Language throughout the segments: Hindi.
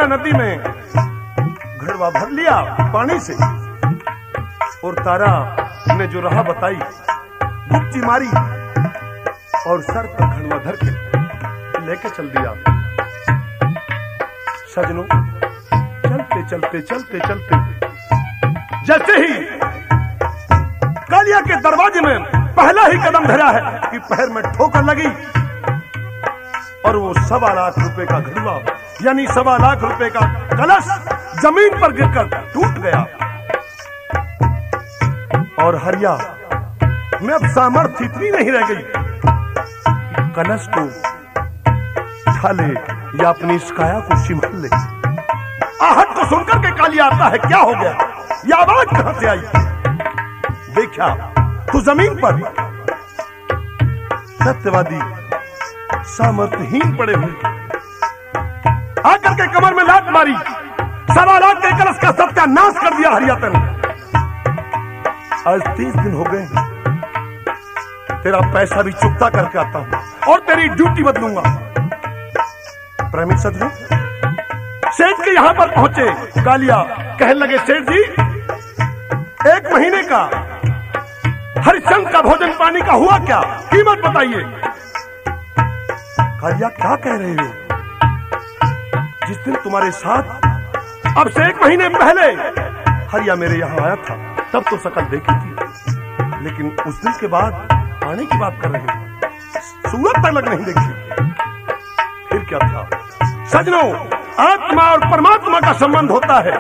नदी में घड़वा भर लिया पानी से, और तारा ने जो राह बताई डुबकी मारी और सर पर घड़वा धर के लेके चल दिया। सजनों, चलते चलते चलते चलते जैसे ही कालिया के दरवाजे में पहला ही कदम धरा है कि पैर में ठोकर लगी और वो 1.25 लाख रुपए का घड़वा यानी 1.25 लाख रुपए का कलश जमीन पर गिरकर टूट गया। और हरिया में अब सामर्थ्य इतनी नहीं रह गई कि कलश को उठा ले या अपनी इस काया को चिम्हल ले। आहट को सुनकर के कालिया आता है, क्या हो गया, ये आवाज कहां से आई? देखा तो जमीन पर सत्यवादी सामर्थ्यहीन पड़े हुए आकर के कमर में लात मारी, 1.25 लाख के कलश का सत्यानाश कर दिया हरियातन। आज 30 दिन हो गए, तेरा पैसा भी चुकता करके आता हूं और तेरी ड्यूटी बदलूंगा। प्रेमी सज्जनों, सेठ के यहां पर पहुंचे कालिया, कहने लगे, सेठ जी 1 महीने का हरिश्चंद्र का भोजन पानी का हुआ क्या, कीमत बताइए। कालिया, क्या कह रहे हो? जिस दिन तुम्हारे साथ अब से 1 महीने पहले हरिया मेरे यहां आया था तब तो शकल देखी थी, लेकिन उस दिन के बाद आने की बात कर रहे हो, सूरत तक नहीं देखी। फिर क्या था? सजनों, आत्मा और परमात्मा का संबंध होता है।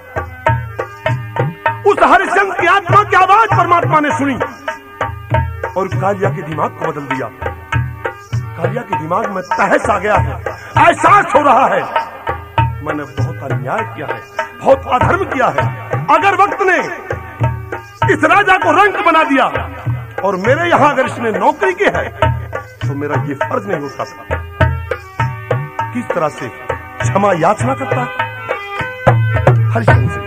उस हरिश्चंद्र की आत्मा की आवाज परमात्मा ने सुनी और कालिया के दिमाग को बदल दिया। कालिया के दिमाग में तहस आ गया है, एहसास हो रहा है मैंने बहुत अन्याय किया है, बहुत अधर्म किया है। अगर वक्त ने इस राजा को रंक बना दिया और मेरे यहां अगर इसने नौकरी की है तो मेरा ये फर्ज नहीं होता था। किस तरह से क्षमा याचना करता हरिश्चंद्र से।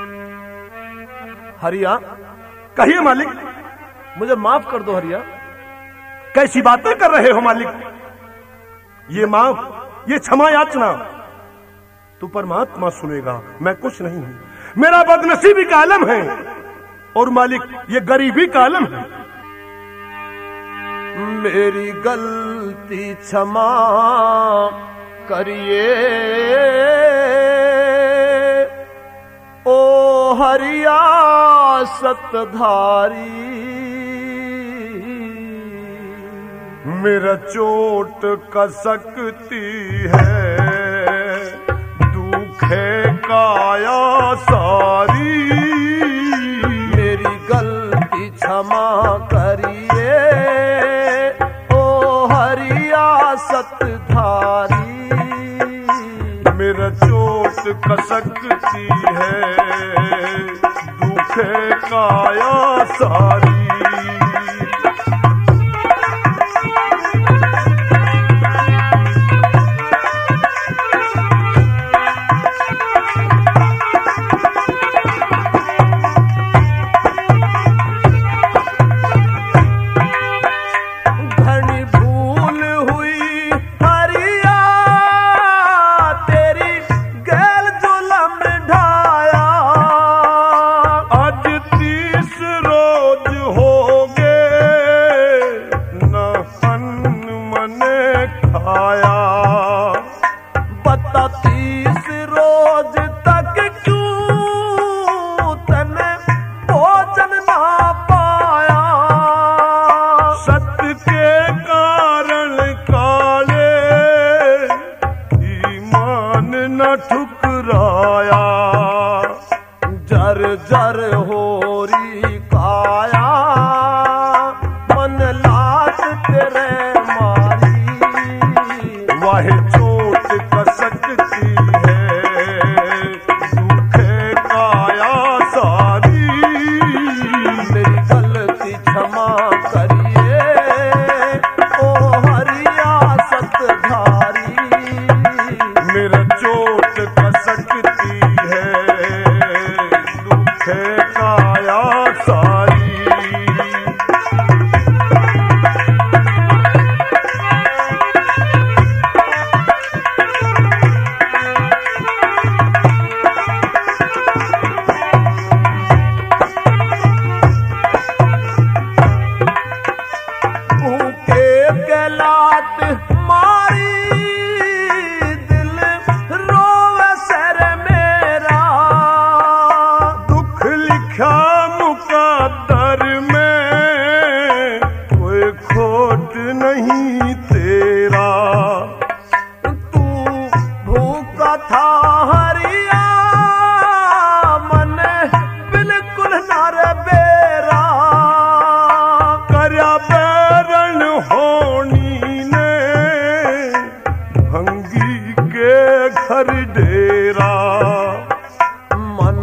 हरिया, कहिए मालिक। मुझे माफ कर दो हरिया। कैसी बातें कर रहे हो मालिक? ये माफ, ये क्षमा याचना तो परमात्मा सुनेगा, मैं कुछ नहीं हूं। मेरा बदनसीबी का आलम है और मालिक ये गरीबी का आलम है। मेरी गलती क्षमा करिए ओ हरिया सतधारी। मेरा चोट का सकती है दुखे काया सारी। मेरी गलती क्षमा करिए ओ हरिया सतधारी। मेरा चोट का सकती है दुखे काया सारी। ठुकराया जर जर होरी काया मन लात तेरे मारी। वाहे चोट का सकती है दुखे काया सारी। मेरी गलती क्षमा करिए ओ हरिया सतधारी। मेरा चोट का सकती है दुखे काया सारी।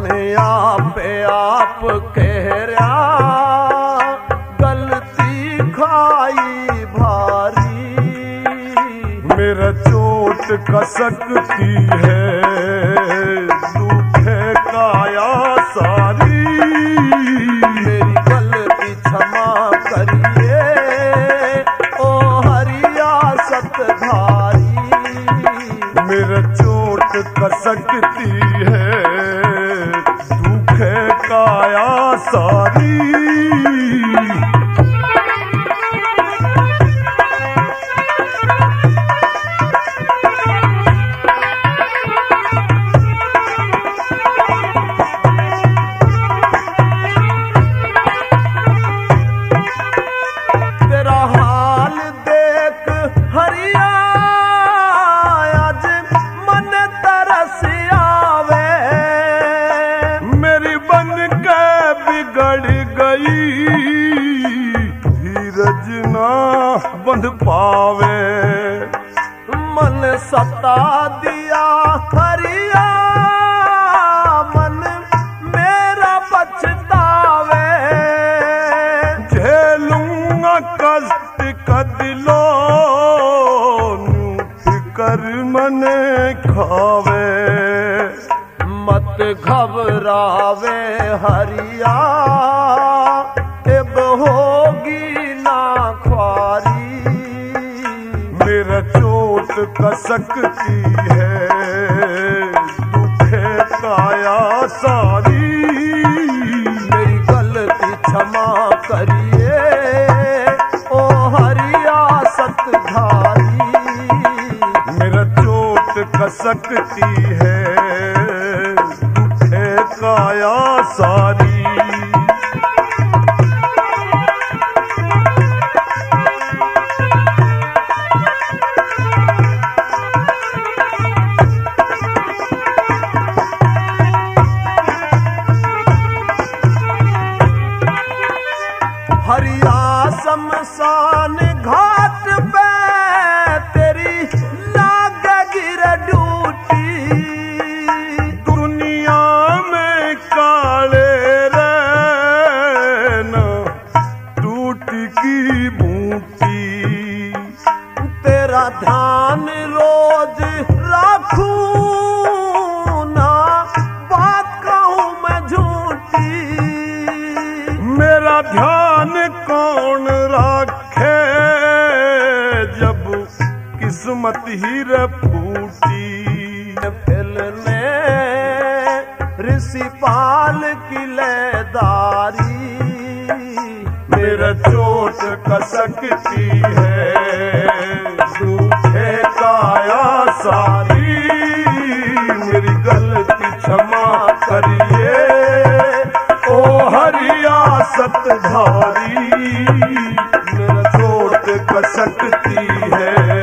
मन आप कह रहा गलती खाई भारी। मेरा चोट कसकती है दुखे काया सारी। मेरी गलती क्षमा करिए ओ हरिया सतधारी। मेरा चोट कसकती है दुखे काया सारी। तेरा हाल देख हरिया आज मन तरस आवे। मेरी बन के बिगड़ गई धीरज ना बंध पावे। मन सता दिया हरिया मन मेरा पछतावे। झेलूंगा कष्ट कदिलो फिकर मने खावे। मत घबरावे हरिया अब होगी ना ख्वारी। मेरा चोट कसकती है दुखे काया सारी। मेरी गलती क्षमा करिए ओ हरिया सतधारी। मेरा चोट कसकती है दुखे काया सारी। हरिया शमशान घाट पे तेरी लाग गिर डूटी। दुनिया में काले रहना टूट की बूटी। तेरा ध्यान रोज राखूं ना बात कहूँ मैं झूठी। मेरा ध्यान कौन रखे जब किस्मत ही रे फूटी। फिलने ऋषि पाल की लेदारी। मेरा चोट कसकती है दुखे काया सारी। मेरी गलती क्षमा करिए ओ हरिया सतधारी। मेरा चोट कसकती है